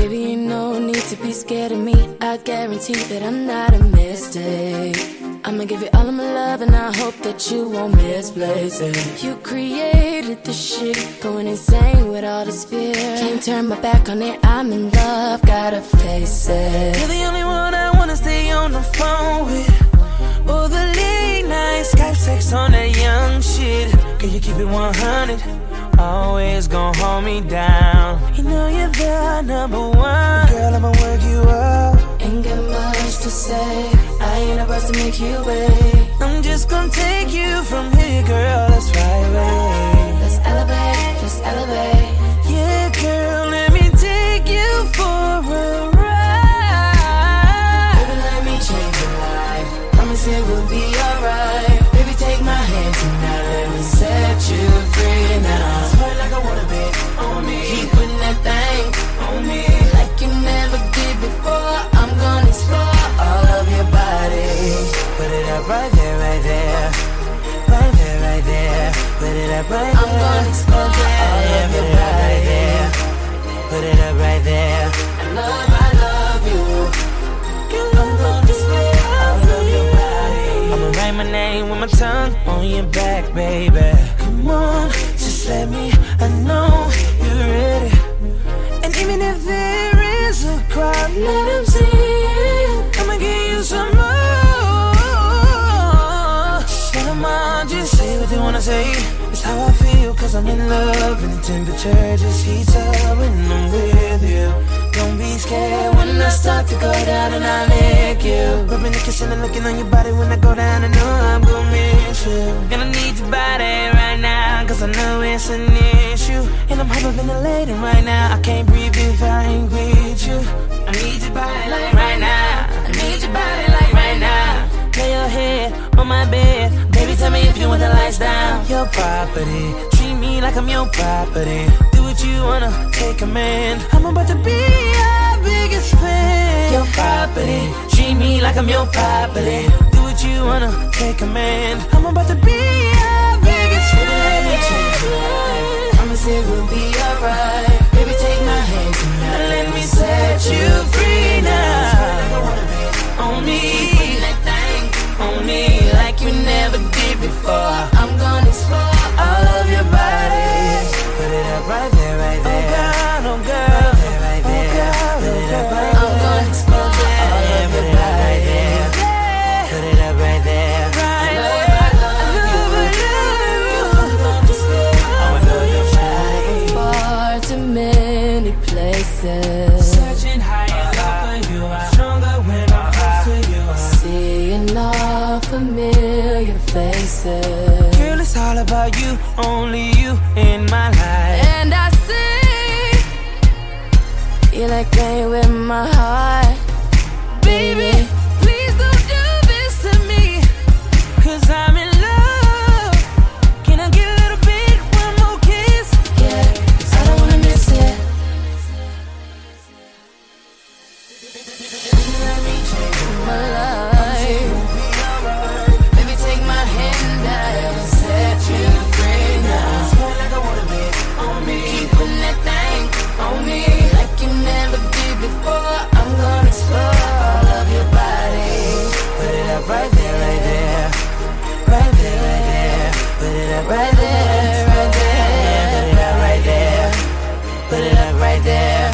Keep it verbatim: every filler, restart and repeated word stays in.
Baby, you no need to be scared of me. I guarantee that I'm not a mistake. I'ma give you all of my love and I hope that you won't misplace it. You created this shit, going insane with all this fear. Can't turn my back on it, I'm in love, gotta face it. You're the only one I wanna stay on the phone with. All the late night Skype sex on that young shit. Girl, you keep it one hundred, always gon' hold me down. You know you're the number one. Girl, I'ma work you up. Ain't got much to say, I ain't about to make you wait. I'm just gon' take you from here, girl, let's fly away. Let's elevate, let's elevate. Yeah, girl, let me take you for a ride. Baby, let me change your life, promise it will be alright. Baby, take my hand tonight, let me set you free now. Swear like I wanna be on me. Keep putting that thing on me, like you never did before. I'm gonna explore all of your body. Put it up right there, right there. Right there, right there. Put it up right there. I'm gonna explore all of your body. Put it up right there. I love, I love you. I'm gonna explore all of your body. I'ma write my name with my tongue on your back, baby. Come on, just let me, I know you're ready. And even if there is a crowd, Let 'em see it. I'ma give you some more. Shut 'em on, just say what they wanna say. It's how I feel, cause I'm in love. And the temperature just heats up when I'm with you. Don't be scared When I start to go down and I lick you. rubbing and kissing and looking on your body when I go down. I know I'm gonna miss you. And I need your body right now, cause I know it's an issue. And I'm hyperventilating right now, I can't breathe if I ain't with you. I need your body like right now, I need your body like right now. lay your head on my bed. Baby, tell me if you want the lights down. Your property, treat me like I'm your property. Do what you wanna, take command. I'm about to be your biggest fan. Your property, treat me like I'm your property. Do what you wanna, take command. I'm about to be your biggest fan. Promise it will be alright. Baby, take my hand tonight, Let me set you free now. On me, putting that thing on me, like you never did before. I'm gonna explore all of your body. put it up right there, right there. Oh God, oh girl, right there, right there. Put it up right I'm gonna explore all of your body. Put it up right there. Right there. I love you. I'ma know your body. Far too many places. Searching high and low for you. I'm stronger when I'm close to you. Seeing all familiar faces. Girl, it's all about you, only you in my life. And I see you like playing with my heart. Baby, Please don't do this to me, cause I'm in love. Can I get a little bit, one more kiss? yeah, I don't wanna miss it. Let me change my life. Baby, take my hand and set you free now. Swear like I wanna be on me. Keep putting that thing on me like you never did before. I'm gonna explore all of your body. Put it up right there, right there. Right there, right there. Put it up Right there, right there. Put it up right there. Put it up right there.